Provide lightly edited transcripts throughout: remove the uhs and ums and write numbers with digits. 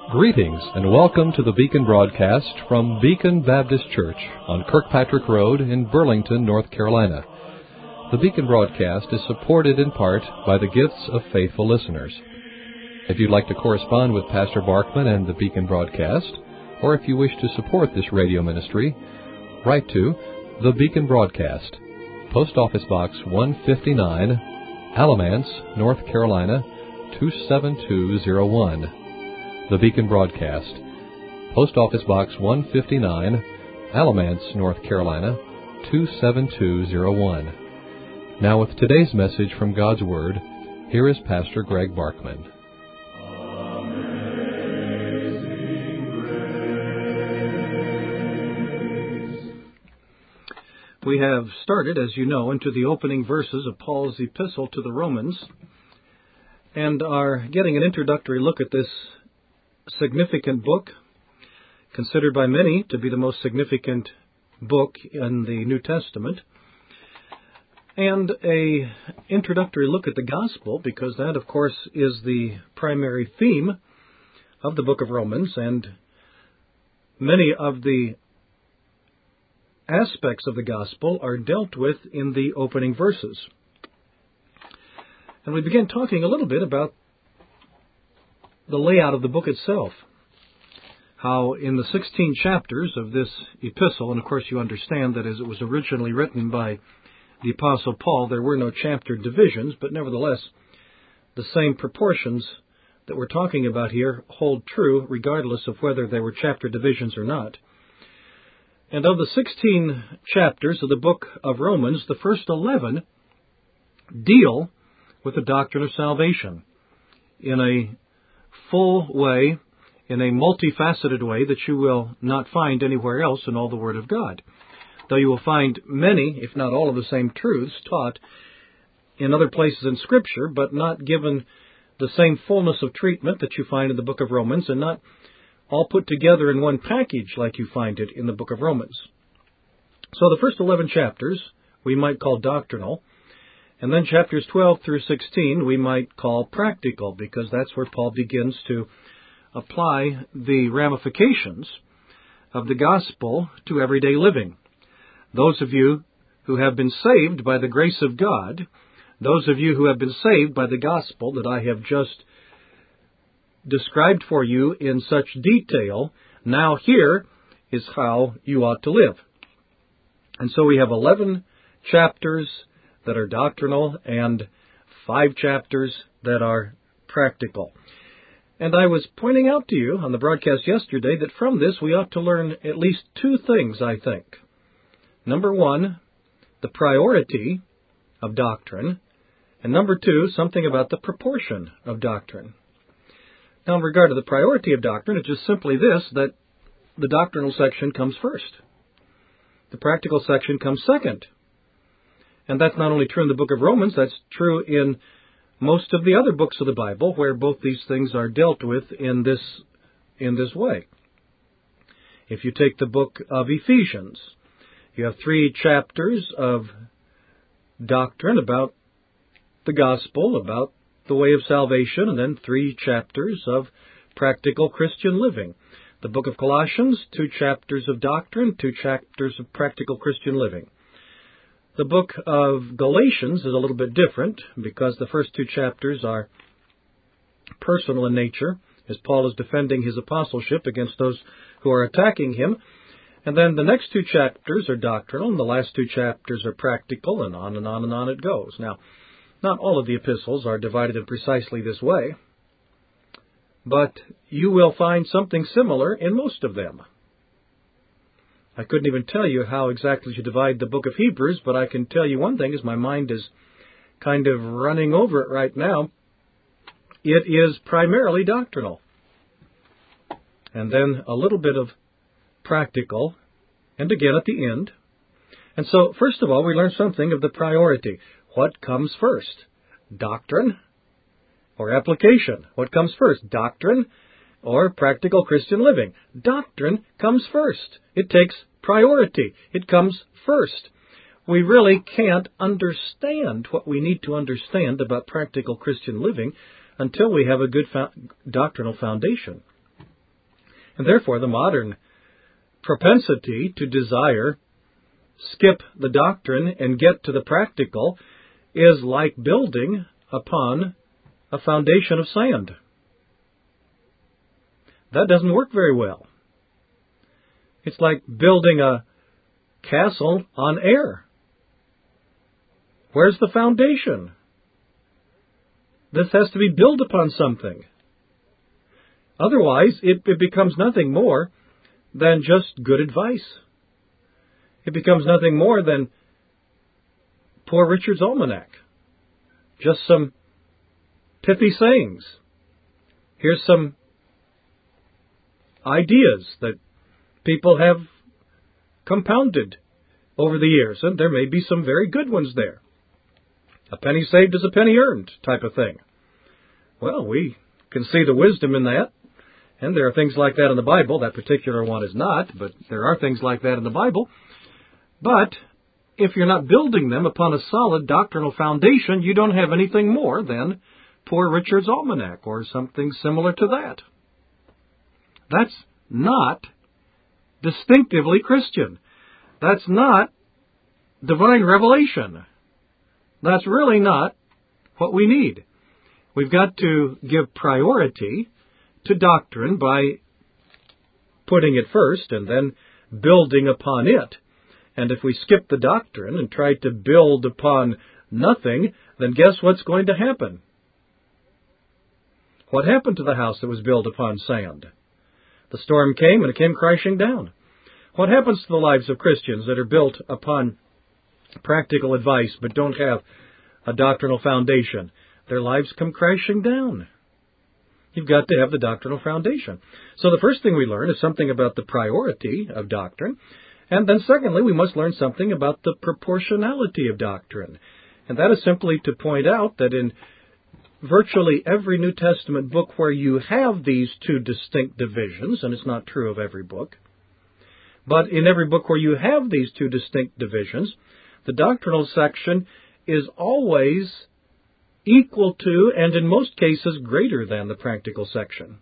Greetings and welcome to the Beacon broadcast from Beacon Baptist Church on Kirkpatrick Road in Burlington, North Carolina. The Beacon broadcast is supported in part by the gifts of faithful listeners. If you'd like to correspond with Pastor Barkman and the Beacon broadcast, or if you wish to support this radio ministry, write to the Beacon broadcast, Post Office Box 159, Alamance, North Carolina 27201. The Beacon broadcast, Post Office Box 159, Alamance, North Carolina 27201. Now with today's message from God's Word, here is Pastor Greg Barkman. We have started, as you know, into the opening verses of Paul's epistle to the Romans, and are getting an introductory look at this significant book, considered by many to be the most significant book in the New Testament, and a introductory look at the gospel, because that, of course, is the primary theme of the book of Romans, and many of the aspects of the gospel are dealt with in the opening verses. And we begin talking a little bit about the layout of the book itself. How in the 16 chapters of this epistle, and of course you understand that as it was originally written by the Apostle Paul, there were no chapter divisions, but nevertheless, the same proportions that we're talking about here hold true regardless of whether there were chapter divisions or not. And of the 16 chapters of the book of Romans, the first 11 deal with the doctrine of salvation in a full way, in a multifaceted way that you will not find anywhere else in all the Word of God. Though you will find many, if not all of the same truths taught in other places in Scripture, but not given the same fullness of treatment that you find in the book of Romans, and not all put together in one package like you find it in the book of Romans. So the first 11 chapters we might call doctrinal, and then chapters 12 through 16 we might call practical, because that's where Paul begins to apply the ramifications of the gospel to everyday living. Those of you who have been saved by the grace of God, those of you who have been saved by the gospel that I have just described for you in such detail, now here is how you ought to live. And so we have 11 chapters that are doctrinal and 5 chapters that are practical. And I was pointing out to you on the broadcast yesterday that from this we ought to learn at least 2 things, I think. Number 1, the priority of doctrine, and number 2, something about the proportion of doctrine. Now, in regard to the priority of doctrine, it's just simply this, that the doctrinal section comes first. The practical section comes second. And that's not only true in the book of Romans, that's true in most of the other books of the Bible, where both these things are dealt with in this way. If you take the book of Ephesians, you have 3 chapters of doctrine about the gospel, about the way of salvation, and then 3 chapters of practical Christian living. The book of Colossians, 2 chapters of doctrine, 2 chapters of practical Christian living. The book of Galatians is a little bit different, because the first 2 chapters are personal in nature, as Paul is defending his apostleship against those who are attacking him. And then the next 2 chapters are doctrinal, and the last 2 chapters are practical, and on and on and on it goes. Now, not all of the epistles are divided in precisely this way, but you will find something similar in most of them. I couldn't even tell you how exactly you divide the book of Hebrews, but I can tell you one thing, as my mind is kind of running over it right now. It is primarily doctrinal, and then a little bit of practical, and again at the end. And so, first of all, we learn something of the priority. What comes first? Doctrine or application? What comes first? Doctrine or practical Christian living? Doctrine comes first. It takes priority. It comes first. We really can't understand what we need to understand about practical Christian living until we have a good doctrinal foundation. And therefore, the modern propensity to desire, skip the doctrine and get to the practical, is like building upon a foundation of sand. That doesn't work very well. It's like building a castle on air. Where's the foundation? This has to be built upon something. Otherwise, it becomes nothing more than just good advice. It becomes nothing more than Poor Richard's Almanac. Just some pithy sayings. Here's some ideas that people have compounded over the years, and there may be some very good ones there. A penny saved is a penny earned type of thing. Well, we can see the wisdom in that, and there are things like that in the Bible. That particular one is not, but there are things like that in the Bible. But if you're not building them upon a solid doctrinal foundation, you don't have anything more than Poor Richard's Almanac or something similar to that. That's not distinctively Christian. That's not divine revelation. That's really not what we need. We've got to give priority to doctrine by putting it first and then building upon it. And if we skip the doctrine and try to build upon nothing, then guess what's going to happen? What happened to the house that was built upon sand? The storm came and it came crashing down. What happens to the lives of Christians that are built upon practical advice but don't have a doctrinal foundation? Their lives come crashing down. You've got to have the doctrinal foundation. So the first thing we learn is something about the priority of doctrine. And then secondly, we must learn something about the proportionality of doctrine. And that is simply to point out that in virtually every New Testament book where you have these two distinct divisions, and it's not true of every book, but in every book where you have these two distinct divisions, the doctrinal section is always equal to, and in most cases greater than, the practical section.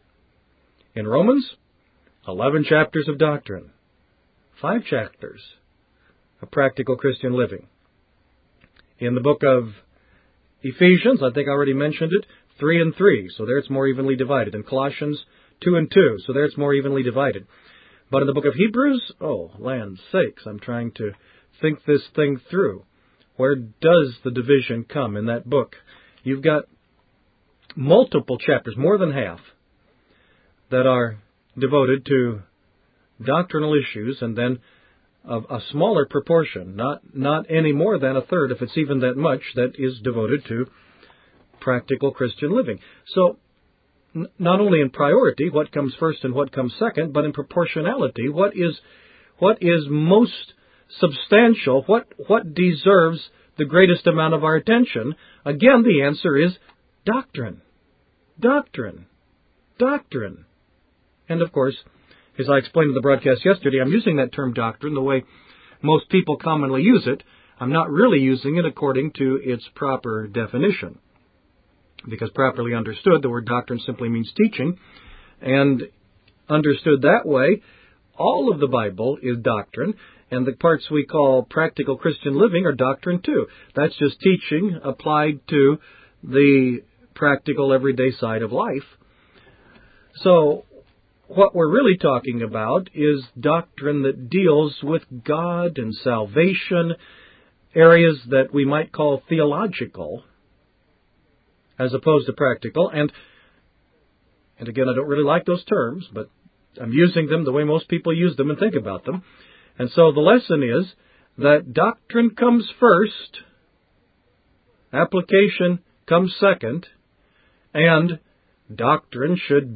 In Romans, 11 chapters of doctrine, 5 chapters of practical Christian living. In the book of Ephesians, I think I already mentioned it, 3 and 3, so there it's more evenly divided. In Colossians, 2 and 2, so there it's more evenly divided. But in the book of Hebrews, oh, land's sakes, I'm trying to think this thing through. Where does the division come in that book? You've got multiple chapters, more than half, that are devoted to doctrinal issues, and then a smaller proportion, not any more than a third, if it's even that much, that is devoted to practical Christian living. So, not only in priority, what comes first and what comes second, but in proportionality, what is most substantial, what deserves the greatest amount of our attention? Again, the answer is doctrine. Doctrine. Doctrine. And of course, as I explained in the broadcast yesterday, I'm using that term doctrine the way most people commonly use it. I'm not really using it according to its proper definition. Because properly understood, the word doctrine simply means teaching. And understood that way, all of the Bible is doctrine. And the parts we call practical Christian living are doctrine too. That's just teaching applied to the practical everyday side of life. So, what we're really talking about is doctrine that deals with God and salvation, areas that we might call theological, as opposed to practical. And again, I don't really like those terms, but I'm using them the way most people use them and think about them. And so the lesson is that doctrine comes first, application comes second, and doctrine should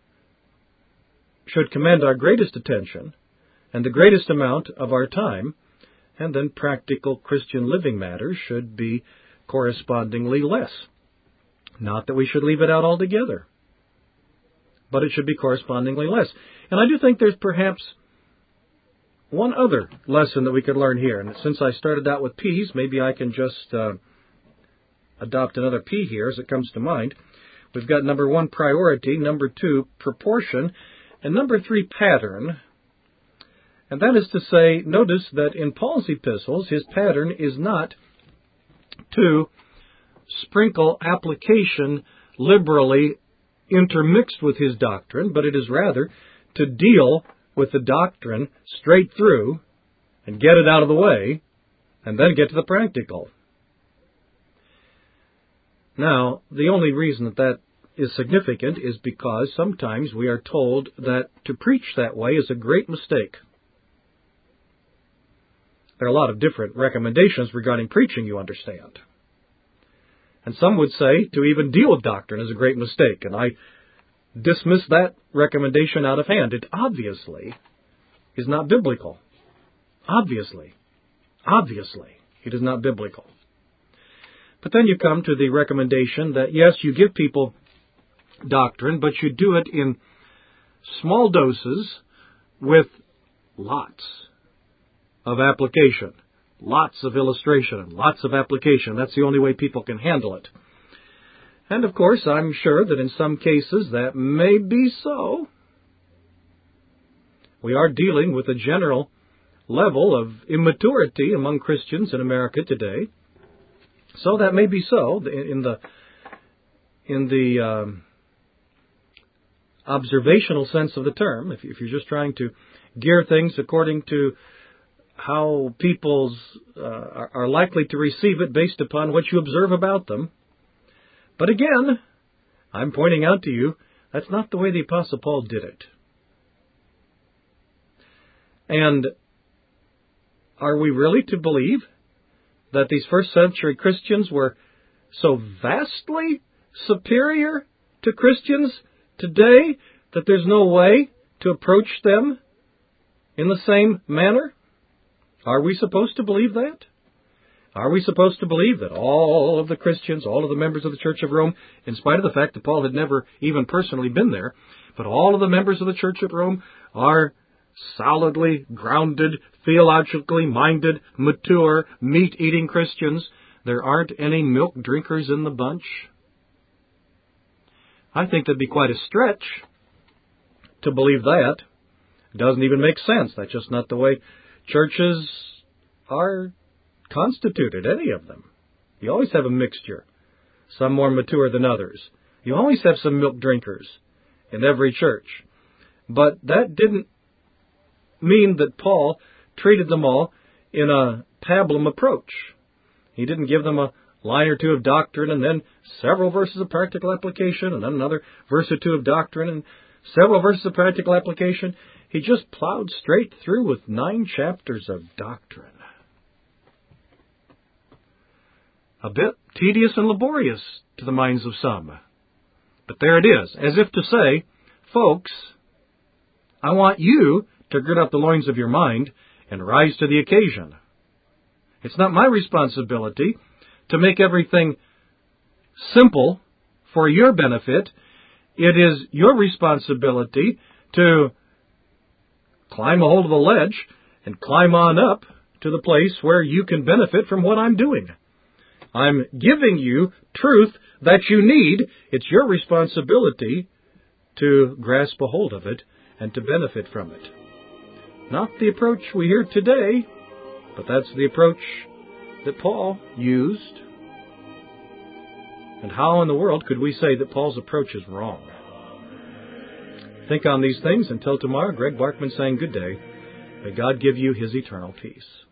command our greatest attention and the greatest amount of our time, and then practical Christian living matters should be correspondingly less. Not that we should leave it out altogether, but it should be correspondingly less. And I do think there's perhaps one other lesson that we could learn here. And since I started out with P's, maybe I can just adopt another P here as it comes to mind. We've got number 1, priority, number 2, proportion, And number 3, pattern. And that is to say, notice that in Paul's epistles, his pattern is not to sprinkle application liberally intermixed with his doctrine, but it is rather to deal with the doctrine straight through and get it out of the way, and then get to the practical. Now, the only reason that is significant is because sometimes we are told that to preach that way is a great mistake. There are a lot of different recommendations regarding preaching, you understand. And some would say to even deal with doctrine is a great mistake, and I dismiss that recommendation out of hand. It obviously is not biblical. Obviously, it is not biblical. But then you come to the recommendation that, yes, you give people doctrine, but you do it in small doses with lots of application, lots of illustration, lots of application. That's the only way people can handle it. And of course, I'm sure that in some cases that may be so. We are dealing with a general level of immaturity among Christians in America today. So that may be so in the observational sense of the term. If you're just trying to gear things according to how people are likely to receive it based upon what you observe about them. But again, I'm pointing out to you, that's not the way the Apostle Paul did it. And are we really to believe that these first century Christians were so vastly superior to Christians today that there's no way to approach them in the same manner? Are we supposed to believe that? Are we supposed to believe that all of the Christians, all of the members of the Church of Rome, in spite of the fact that Paul had never even personally been there, but all of the members of the Church of Rome are solidly grounded, theologically minded, mature, meat-eating Christians? There aren't any milk drinkers in the bunch? I think that'd be quite a stretch to believe that. It doesn't even make sense. That's just not the way churches are constituted, any of them. You always have a mixture, some more mature than others. You always have some milk drinkers in every church. But that didn't mean that Paul treated them all in a pablum approach. He didn't give them a line or two of doctrine and then several verses of practical application and then another verse or two of doctrine and several verses of practical application. He just plowed straight through with 9 chapters of doctrine. A bit tedious and laborious to the minds of some. But there it is, as if to say, folks, I want you to gird up the loins of your mind and rise to the occasion. It's not my responsibility to make everything simple for your benefit. It is your responsibility to climb a hold of a ledge and climb on up to the place where you can benefit from what I'm doing. I'm giving you truth that you need. It's your responsibility to grasp a hold of it and to benefit from it. Not the approach we hear today, but that's the approach that Paul used. And how in the world could we say that Paul's approach is wrong? Think on these things. Until tomorrow, Greg Barkman saying good day. May God give you His eternal peace.